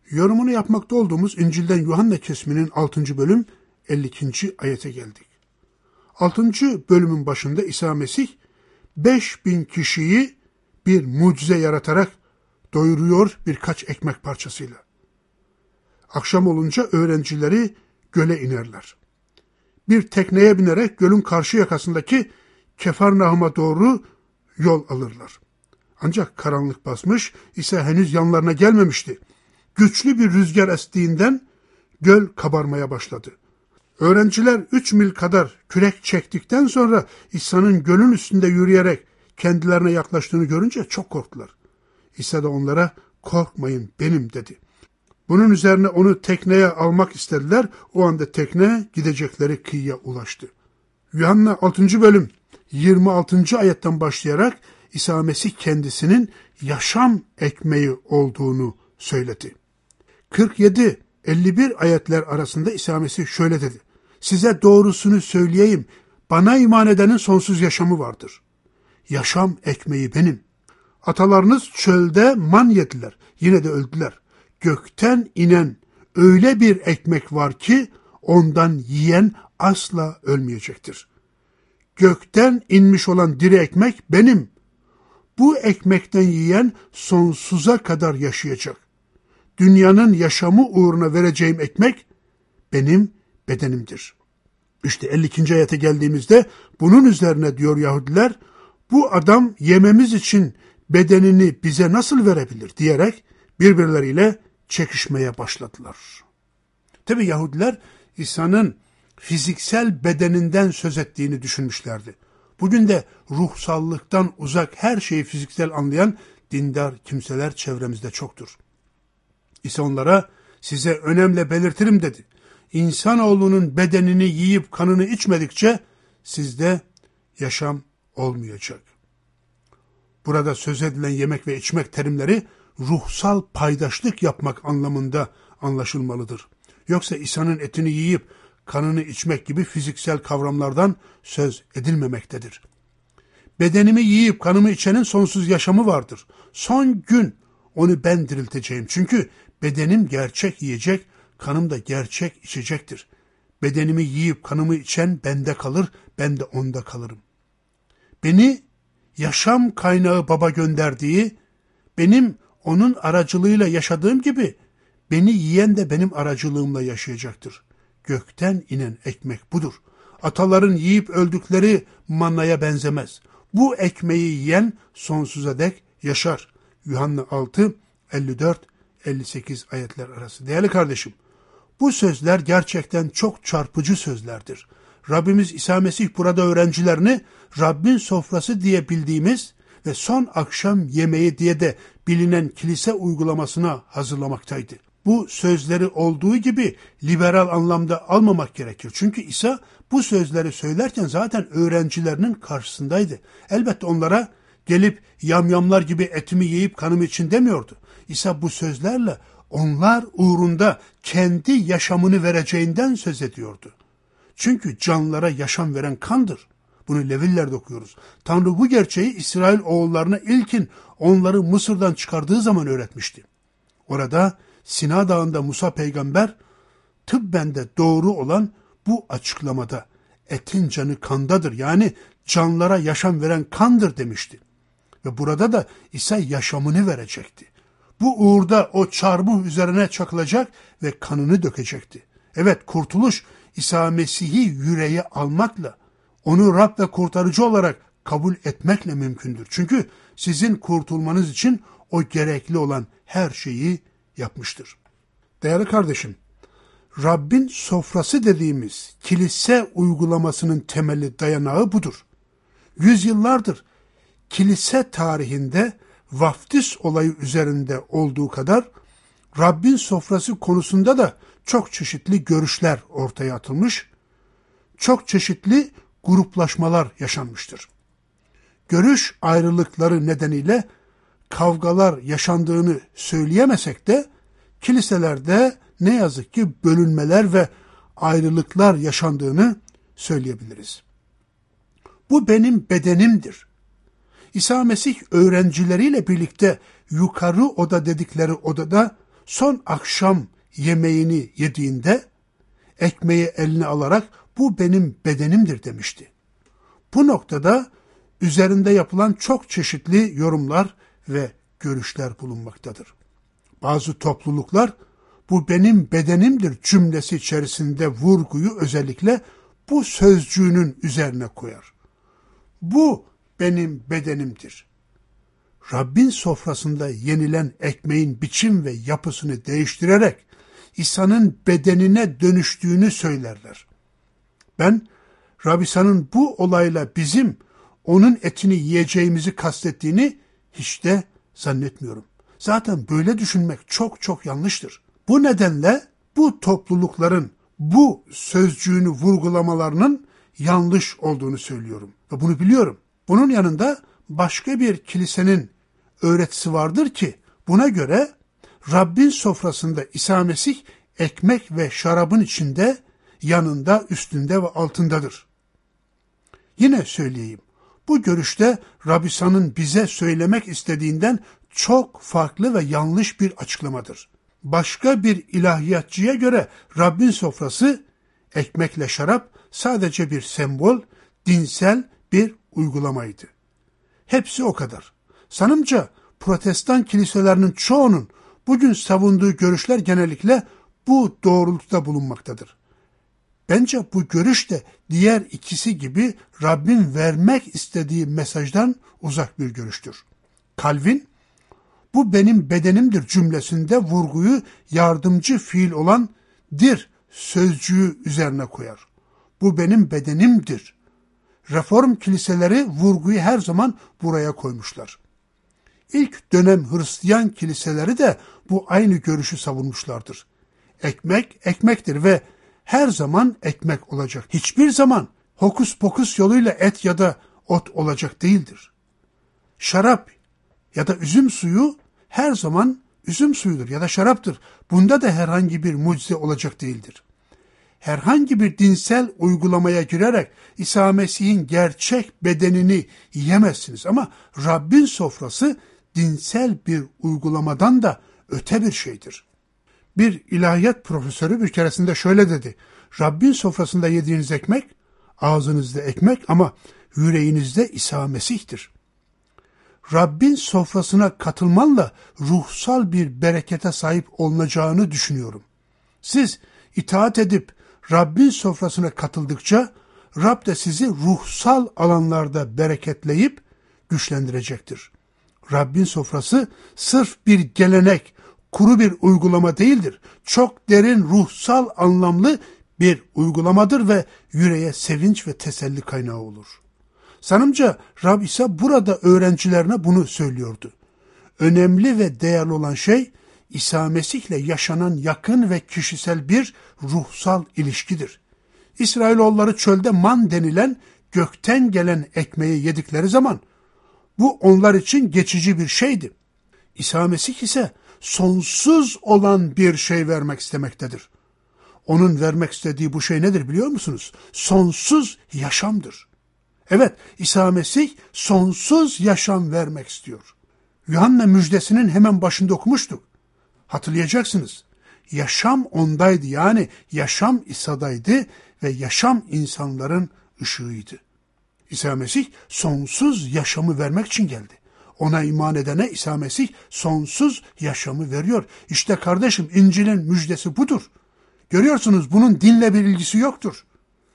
Yorumunu yapmakta olduğumuz İncil'den Yuhanna kesiminin 6. bölüm 52. ayete geldik. 6. bölümün başında İsa Mesih 5000 kişiyi bir mucize yaratarak doyuruyor birkaç ekmek parçasıyla. Akşam olunca öğrencileri göle inerler. Bir tekneye binerek gölün karşı yakasındaki Kefarnahum'a doğru yol alırlar. Ancak karanlık basmış, İsa henüz yanlarına gelmemişti. Güçlü bir rüzgar estiğinden göl kabarmaya başladı. Öğrenciler 3 mil kadar kürek çektikten sonra İsa'nın gölün üstünde yürüyerek kendilerine yaklaştığını görünce çok korktular. İsa da onlara korkmayın benim dedi. Bunun üzerine onu tekneye almak istediler. O anda tekne gidecekleri kıyıya ulaştı. Yuhanna 6. bölüm 26. ayetten başlayarak İsa Mesih kendisinin yaşam ekmeği olduğunu söyledi. 47-51 ayetler arasında İsa Mesih şöyle dedi. Size doğrusunu söyleyeyim, bana iman edenin sonsuz yaşamı vardır. Yaşam ekmeği benim. Atalarınız çölde man yediler, yine de öldüler. Gökten inen öyle bir ekmek var ki ondan yiyen asla ölmeyecektir. Gökten inmiş olan diri ekmek benim. Bu ekmekten yiyen sonsuza kadar yaşayacak. Dünyanın yaşamı uğruna vereceğim ekmek benim bedenimdir. İşte 52. ayete geldiğimizde bunun üzerine diyor Yahudiler, bu adam yememiz için bedenini bize nasıl verebilir diyerek birbirleriyle çekişmeye başladılar. Tabi Yahudiler İsa'nın fiziksel bedeninden söz ettiğini düşünmüşlerdi. Bugün de ruhsallıktan uzak her şeyi fiziksel anlayan dindar kimseler çevremizde çoktur. İsa onlara size önemli belirtirim dedi. İnsanoğlunun bedenini yiyip kanını içmedikçe sizde yaşam olmayacak. Burada söz edilen yemek ve içmek terimleri ruhsal paydaşlık yapmak anlamında anlaşılmalıdır. Yoksa İsa'nın etini yiyip kanını içmek gibi fiziksel kavramlardan söz edilmemektedir. Bedenimi yiyip kanımı içenin sonsuz yaşamı vardır. Son gün onu ben dirilteceğim. Çünkü bedenim gerçek yiyecek, kanım da gerçek içecektir. Bedenimi yiyip kanımı içen bende kalır, ben de onda kalırım. Beni yaşam kaynağı Baba gönderdiği, benim onun aracılığıyla yaşadığım gibi beni yiyen de benim aracılığımla yaşayacaktır. Gökten inen ekmek budur. Ataların yiyip öldükleri mannaya benzemez. Bu ekmeği yiyen sonsuza dek yaşar. Yuhanna 6, 54-58 ayetler arası. Değerli kardeşim, bu sözler gerçekten çok çarpıcı sözlerdir. Rabbimiz İsa Mesih burada öğrencilerini Rabbin sofrası diye bildiğimiz ve son akşam yemeği diye de bilinen kilise uygulamasına hazırlamaktaydı. Bu sözleri olduğu gibi liberal anlamda almamak gerekir. Çünkü İsa bu sözleri söylerken zaten öğrencilerinin karşısındaydı. Elbette onlara gelip yamyamlar gibi etimi yiyip kanımı için demiyordu. İsa bu sözlerle onlar uğrunda kendi yaşamını vereceğinden söz ediyordu. Çünkü canlılara yaşam veren kandır. Bunu Levillerde okuyoruz. Tanrı bu gerçeği İsrail oğullarına ilkin onları Mısır'dan çıkardığı zaman öğretmişti. Orada Sina Dağı'nda Musa peygamber tıbben de doğru olan bu açıklamada etin canı kandadır. Yani canlara yaşam veren kandır demişti. Ve burada da İsa yaşamını verecekti. Bu uğurda o çarmıh üzerine çakılacak ve kanını dökecekti. Evet, kurtuluş İsa Mesih'i yüreğe almakla, onu Rab ve kurtarıcı olarak kabul etmekle mümkündür. Çünkü sizin kurtulmanız için o gerekli olan her şeyi yapmıştır. Değerli kardeşim, Rabbin sofrası dediğimiz kilise uygulamasının temeli, dayanağı budur. Yüzyıllardır kilise tarihinde vaftiz olayı üzerinde olduğu kadar Rabbin sofrası konusunda da çok çeşitli görüşler ortaya atılmış, çok çeşitli gruplaşmalar yaşanmıştır. Görüş ayrılıkları nedeniyle kavgalar yaşandığını söyleyemesek de kiliselerde ne yazık ki bölünmeler ve ayrılıklar yaşandığını söyleyebiliriz. Bu benim bedenimdir. İsa Mesih öğrencileriyle birlikte yukarı oda dedikleri odada son akşam yemeğini yediğinde ekmeği eline alarak bu benim bedenimdir demişti. Bu noktada üzerinde yapılan çok çeşitli yorumlar ve görüşler bulunmaktadır. Bazı topluluklar bu benim bedenimdir cümlesi içerisinde vurguyu özellikle bu sözcüğünün üzerine koyar. Bu benim bedenimdir. Rabbin sofrasında yenilen ekmeğin biçim ve yapısını değiştirerek İsa'nın bedenine dönüştüğünü söylerler. Ben Rab İsa'nın bu olayla bizim onun etini yiyeceğimizi kastettiğini hiç de zannetmiyorum. Zaten böyle düşünmek çok çok yanlıştır. Bu nedenle bu toplulukların bu sözcüğünü vurgulamalarının yanlış olduğunu söylüyorum ve bunu biliyorum. Bunun yanında başka bir kilisenin öğretisi vardır ki buna göre Rabbin sofrasında İsa Mesih ekmek ve şarabın içinde, yanında, üstünde ve altındadır. Yine söyleyeyim, bu görüşte Rab İsa'nın bize söylemek istediğinden çok farklı ve yanlış bir açıklamadır. Başka bir ilahiyatçıya göre Rabbin sofrası, ekmekle şarap sadece bir sembol, dinsel bir uygulamaydı. Hepsi o kadar. Sanımca Protestan kiliselerinin çoğunun bugün savunduğu görüşler genellikle bu doğrultuda bulunmaktadır. Bence bu görüş de diğer ikisi gibi Rabbin vermek istediği mesajdan uzak bir görüştür. Calvin, bu benim bedenimdir cümlesinde vurguyu yardımcı fiil olan dir sözcüğü üzerine koyar. Bu benim bedenimdir. Reform kiliseleri vurguyu her zaman buraya koymuşlar. İlk dönem Hristiyan kiliseleri de bu aynı görüşü savunmuşlardır. Ekmek, ekmektir ve her zaman ekmek olacak. Hiçbir zaman hokus pokus yoluyla et ya da ot olacak değildir. Şarap ya da üzüm suyu her zaman üzüm suyudur ya da şaraptır. Bunda da herhangi bir mucize olacak değildir. Herhangi bir dinsel uygulamaya girerek İsa Mesih'in gerçek bedenini yiyemezsiniz. Ama Rabbin sofrası dinsel bir uygulamadan da öte bir şeydir. Bir ilahiyat profesörü bir keresinde şöyle dedi. Rabbin sofrasında yediğiniz ekmek, ağzınızda ekmek ama yüreğinizde İsa Mesih'tir. Rabbin sofrasına katılmanla ruhsal bir berekete sahip olunacağını düşünüyorum. Siz itaat edip Rabbin sofrasına katıldıkça Rab de sizi ruhsal alanlarda bereketleyip güçlendirecektir. Rabbin sofrası sırf bir gelenek, kuru bir uygulama değildir. Çok derin ruhsal anlamlı bir uygulamadır ve yüreğe sevinç ve teselli kaynağı olur. Sanımca Rab İsa burada öğrencilerine bunu söylüyordu. Önemli ve değerli olan şey İsa Mesih'le yaşanan yakın ve kişisel bir ruhsal ilişkidir. İsrailoğulları çölde man denilen gökten gelen ekmeği yedikleri zaman bu onlar için geçici bir şeydi. İsa Mesih ise sonsuz olan bir şey vermek istemektedir. Onun vermek istediği bu şey nedir biliyor musunuz? Sonsuz yaşamdır. Evet, İsa Mesih sonsuz yaşam vermek istiyor. Yuhanna müjdesinin hemen başında okumuştuk. Hatırlayacaksınız. Yaşam ondaydı, yani yaşam İsa'daydı ve yaşam insanların ışığıydı. İsa Mesih sonsuz yaşamı vermek için geldi. Ona iman edene İsa Mesih sonsuz yaşamı veriyor. İşte kardeşim, İncil'in müjdesi budur. Görüyorsunuz, bunun dinle bir ilgisi yoktur.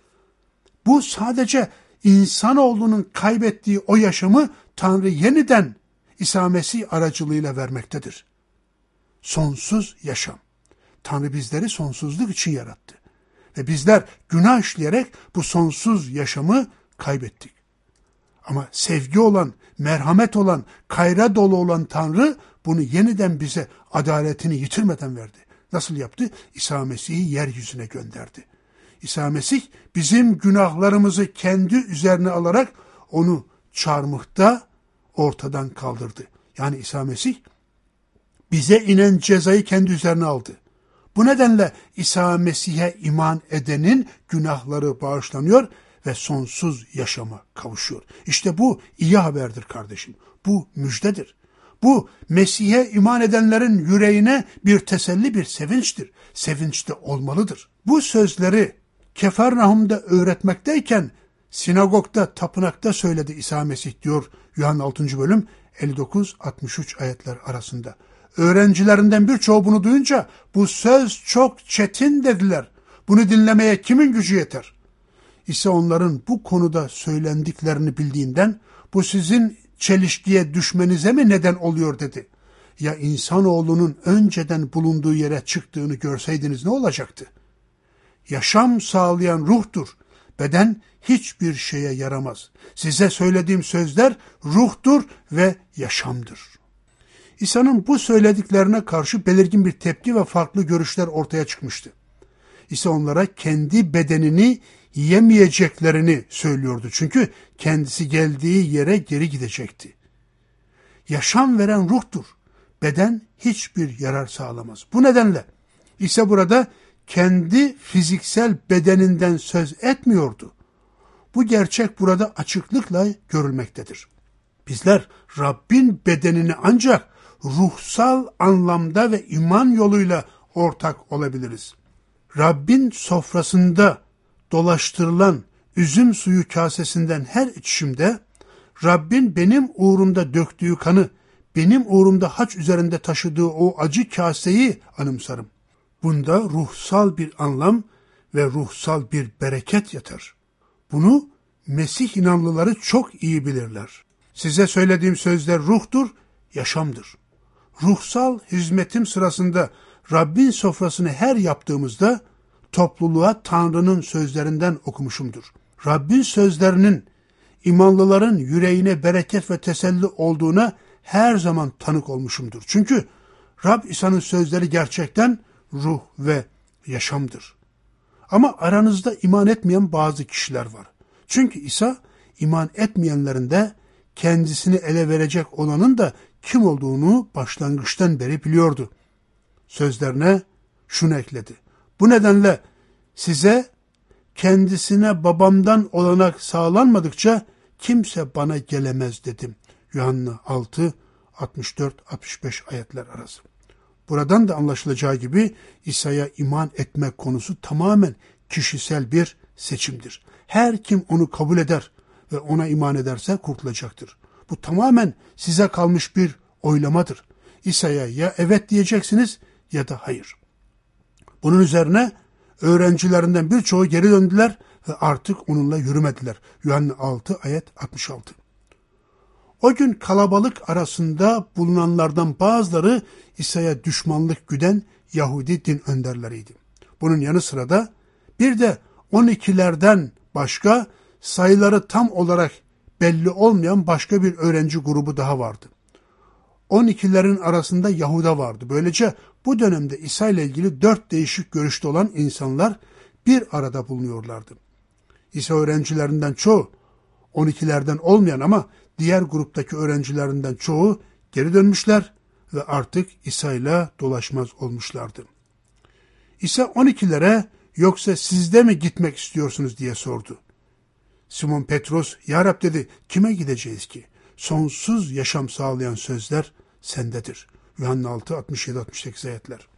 Bu sadece insanoğlunun kaybettiği o yaşamı Tanrı yeniden İsa Mesih aracılığıyla vermektedir. Sonsuz yaşam. Tanrı bizleri sonsuzluk için yarattı. Ve bizler günah işleyerek bu sonsuz yaşamı kaybettik. Ama sevgi olan, merhamet olan, kayra dolu olan Tanrı bunu yeniden bize adaletini yitirmeden verdi. Nasıl yaptı? İsa Mesih'i yeryüzüne gönderdi. İsa Mesih bizim günahlarımızı kendi üzerine alarak onu çarmıhta ortadan kaldırdı. Yani İsa Mesih bize inen cezayı kendi üzerine aldı. Bu nedenle İsa Mesih'e iman edenin günahları bağışlanıyor ve sonsuz yaşama kavuşuyor. İşte bu iyi haberdir kardeşim. Bu müjdedir. Bu Mesih'e iman edenlerin yüreğine bir teselli, bir sevinçtir. Sevinç de olmalıdır. Bu sözleri Kefarnahum'da öğretmekteyken sinagogda, tapınakta söyledi İsa Mesih diyor Yuhanna 6. bölüm 59-63 ayetler arasında. Öğrencilerinden birçoğu bunu duyunca bu söz çok çetin dediler. Bunu dinlemeye kimin gücü yeter? İsa onların bu konuda söylendiklerini bildiğinden bu sizin çelişkiye düşmenize mi neden oluyor dedi. Ya insanoğlunun önceden bulunduğu yere çıktığını görseydiniz ne olacaktı? Yaşam sağlayan ruhtur. Beden hiçbir şeye yaramaz. Size söylediğim sözler ruhtur ve yaşamdır. İsa'nın bu söylediklerine karşı belirgin bir tepki ve farklı görüşler ortaya çıkmıştı. İsa onlara kendi bedenini yemeyeceklerini söylüyordu. Çünkü kendisi geldiği yere geri gidecekti. Yaşam veren ruhtur. Beden hiçbir yarar sağlamaz. Bu nedenle İsa burada kendi fiziksel bedeninden söz etmiyordu. Bu gerçek burada açıklıkla görülmektedir. Bizler Rabbin bedenini ancak ruhsal anlamda ve iman yoluyla ortak olabiliriz. Rabbin sofrasında dolaştırılan üzüm suyu kasesinden her içişimde Rabbin benim uğrumda döktüğü kanı, benim uğrumda haç üzerinde taşıdığı o acı kaseyi anımsarım. Bunda ruhsal bir anlam ve ruhsal bir bereket yatar. Bunu Mesih inanlıları çok iyi bilirler. Size söylediğim sözler ruhtur, yaşamdır. Ruhsal hizmetim sırasında Rabbin sofrasını her yaptığımızda topluluğa Tanrı'nın sözlerinden okumuşumdur. Rabbin sözlerinin imanlıların yüreğine bereket ve teselli olduğuna her zaman tanık olmuşumdur. Çünkü Rab İsa'nın sözleri gerçekten ruh ve yaşamdır. Ama aranızda iman etmeyen bazı kişiler var. Çünkü İsa iman etmeyenlerin de kendisini ele verecek olanın da kim olduğunu başlangıçtan beri biliyordu. Sözlerine şunu ekledi. Bu nedenle size kendisine babamdan olanak sağlanmadıkça kimse bana gelemez dedim. Yuhanna 6, 64-65 ayetler arası. Buradan da anlaşılacağı gibi İsa'ya iman etmek konusu tamamen kişisel bir seçimdir. Her kim onu kabul eder ve ona iman ederse kurtulacaktır. Bu tamamen size kalmış bir oylamadır. İsa'ya ya evet diyeceksiniz ya da hayır. Bunun üzerine öğrencilerinden birçoğu geri döndüler ve artık onunla yürümediler. Yuhanna 6 ayet 66. O gün kalabalık arasında bulunanlardan bazıları İsa'ya düşmanlık güden Yahudi din önderleriydi. Bunun yanı sıra da bir de 12'lerden başka sayıları tam olarak belli olmayan başka bir öğrenci grubu daha vardı. 12'lerin arasında Yahuda vardı. Böylece bu dönemde İsa ile ilgili 4 değişik görüşte olan insanlar bir arada bulunuyorlardı. İsa öğrencilerinden çoğu, 12'lerden olmayan ama diğer gruptaki öğrencilerinden çoğu geri dönmüşler ve artık İsa ile dolaşmaz olmuşlardı. İsa 12'lere yoksa siz de mi gitmek istiyorsunuz diye sordu. Simon Petros, Ya Rab dedi, kime gideceğiz ki? Sonsuz yaşam sağlayan sözler sendedir. Yuhanna 6, 67-68 ayetler.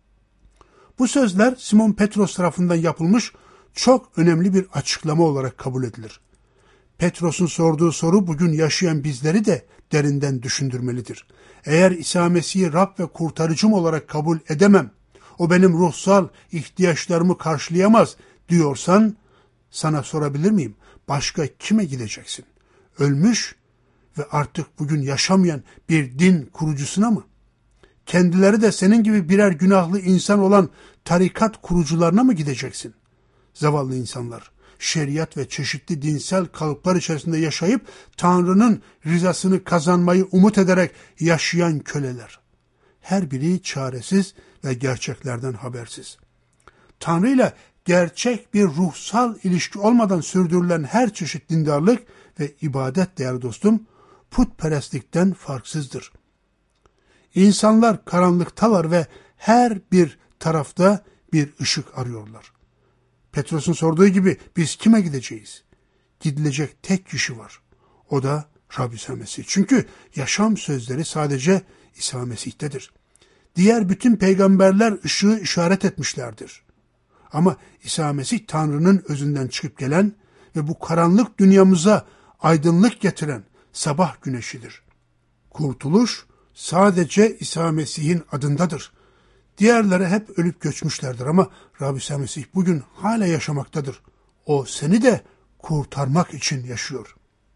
Bu sözler Simon Petros tarafından yapılmış çok önemli bir açıklama olarak kabul edilir. Petros'un sorduğu soru bugün yaşayan bizleri de derinden düşündürmelidir. Eğer İsa Mesih'i Rab ve kurtarıcım olarak kabul edemem, o benim ruhsal ihtiyaçlarımı karşılayamaz diyorsan, sana sorabilir miyim? Başka kime gideceksin? Ölmüş ve artık bugün yaşamayan bir din kurucusuna mı? Kendileri de senin gibi birer günahlı insan olan tarikat kurucularına mı gideceksin? Zavallı insanlar, şeriat ve çeşitli dinsel kalıplar içerisinde yaşayıp Tanrı'nın rızasını kazanmayı umut ederek yaşayan köleler. Her biri çaresiz ve gerçeklerden habersiz. Tanrı ile gerçek bir ruhsal ilişki olmadan sürdürülen her çeşit dindarlık ve ibadet değerli dostum, putperestlikten farksızdır. İnsanlar karanlıktalar ve her bir tarafta bir ışık arıyorlar. Petros'un sorduğu gibi biz kime gideceğiz? Gidilecek tek kişi var. O da Rabbi İsa Mesih. Çünkü yaşam sözleri sadece İsa Mesih'tedir. Diğer bütün peygamberler ışığı işaret etmişlerdir. Ama İsa Mesih Tanrı'nın özünden çıkıp gelen ve bu karanlık dünyamıza aydınlık getiren sabah güneşidir. Kurtuluş sadece İsa Mesih'in adındadır. Diğerleri hep ölüp göçmüşlerdir ama Rabbi İsa Mesih bugün hala yaşamaktadır. O seni de kurtarmak için yaşıyor.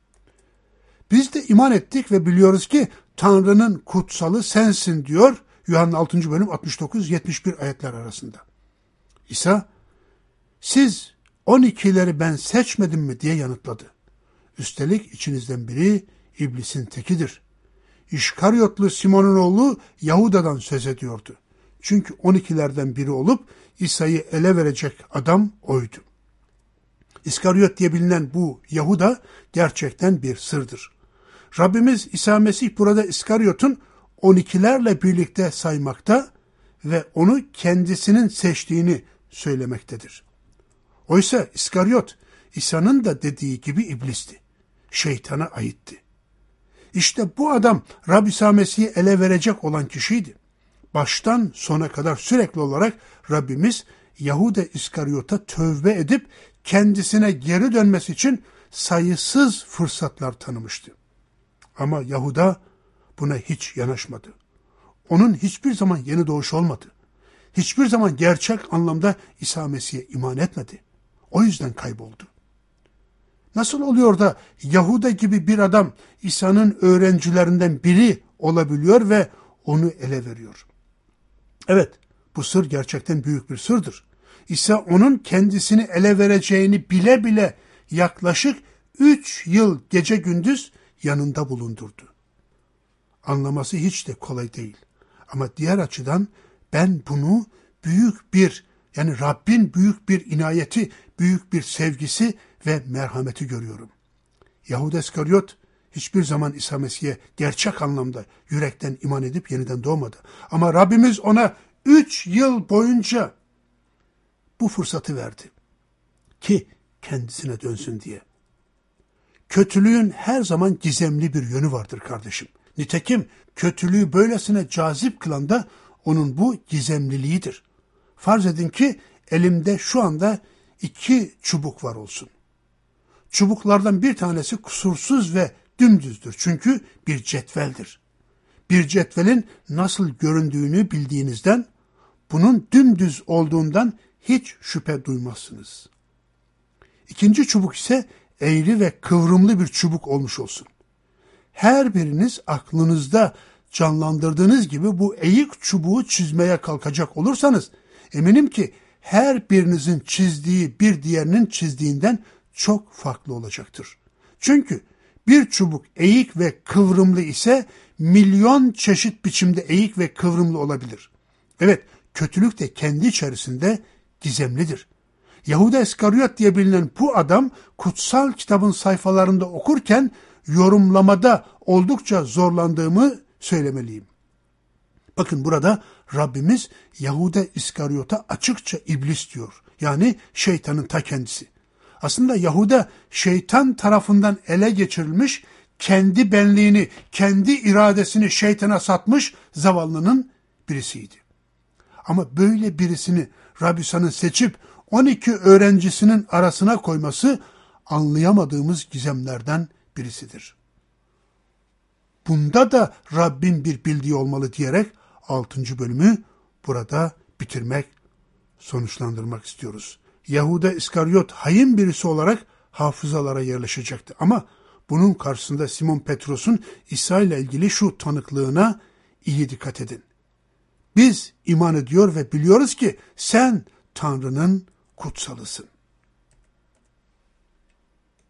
Biz de iman ettik ve biliyoruz ki Tanrı'nın kutsalı sensin diyor Yuhanna 6. bölüm 69-71 ayetler arasında. İsa, siz 12'leri ben seçmedim mi diye yanıtladı. Üstelik içinizden biri iblisin tekidir. İşkaryotlu Simon'un oğlu Yahuda'dan söz ediyordu. Çünkü 12'lerden biri olup İsa'yı ele verecek adam oydu. İskaryot diye bilinen bu Yahuda gerçekten bir sırdır. Rabbimiz İsa Mesih burada İskaryot'un 12'lerle birlikte saymakta ve onu kendisinin seçtiğini söylemektedir. Oysa İskaryot, İsa'nın da dediği gibi iblisti. Şeytana aitti. İşte bu adam Rabbi İsa Mesih'i ele verecek olan kişiydi. Baştan sona kadar sürekli olarak Rabbimiz Yahuda İskaryot'a tövbe edip kendisine geri dönmesi için sayısız fırsatlar tanımıştı. Ama Yahuda buna hiç yanaşmadı. Onun hiçbir zaman yeni doğuş olmadı. Hiçbir zaman gerçek anlamda İsa Mesih'e iman etmedi. O yüzden kayboldu. Nasıl oluyor da Yahuda gibi bir adam İsa'nın öğrencilerinden biri olabiliyor ve onu ele veriyor? Evet, bu sır gerçekten büyük bir sırdır. İsa onun kendisini ele vereceğini bile bile yaklaşık 3 yıl gece gündüz yanında bulundurdu. Anlaması hiç de kolay değil. Ama diğer açıdan ben bunu Rabbin büyük bir inayeti, büyük bir sevgisi ve merhameti görüyorum. Yahuda İskaryot hiçbir zaman İsa Mesih'e gerçek anlamda yürekten iman edip yeniden doğmadı. Ama Rabbimiz ona 3 yıl boyunca bu fırsatı verdi ki kendisine dönsün diye. Kötülüğün her zaman gizemli bir yönü vardır kardeşim. Nitekim kötülüğü böylesine cazip kılan da onun bu gizemliliğidir. Farz edin ki elimde şu anda 2 çubuk var olsun. Çubuklardan bir tanesi kusursuz ve dümdüzdür. Çünkü bir cetveldir. Bir cetvelin nasıl göründüğünü bildiğinizden, bunun dümdüz olduğundan hiç şüphe duymazsınız. İkinci çubuk ise eğri ve kıvrımlı bir çubuk olmuş olsun. Her biriniz aklınızda canlandırdığınız gibi bu eğik çubuğu çizmeye kalkacak olursanız, eminim ki her birinizin çizdiği bir diğerinin çizdiğinden çok farklı olacaktır. Çünkü bir çubuk eğik ve kıvrımlı ise milyon çeşit biçimde eğik ve kıvrımlı olabilir. Evet, kötülük de kendi içerisinde gizemlidir. Yahuda İskaryot diye bilinen bu adam kutsal kitabın sayfalarında okurken yorumlamada oldukça zorlandığımı söylemeliyim. Bakın burada Rabbimiz Yahuda İskaryot'a açıkça iblis diyor. Yani şeytanın ta kendisi. Aslında Yahuda şeytan tarafından ele geçirilmiş, kendi benliğini, kendi iradesini şeytana satmış zavallının birisiydi. Ama böyle birisini Rabbi İsa'nın seçip 12 öğrencisinin arasına koyması anlayamadığımız gizemlerden birisidir. Bunda da Rabbin bir bildiği olmalı diyerek 6. bölümü burada bitirmek, sonuçlandırmak istiyoruz. Yahuda İskaryot hain birisi olarak hafızalara yerleşecekti. Ama bunun karşısında Simon Petros'un İsa ile ilgili şu tanıklığına iyi dikkat edin. Biz iman ediyor ve biliyoruz ki sen Tanrı'nın kutsalısın.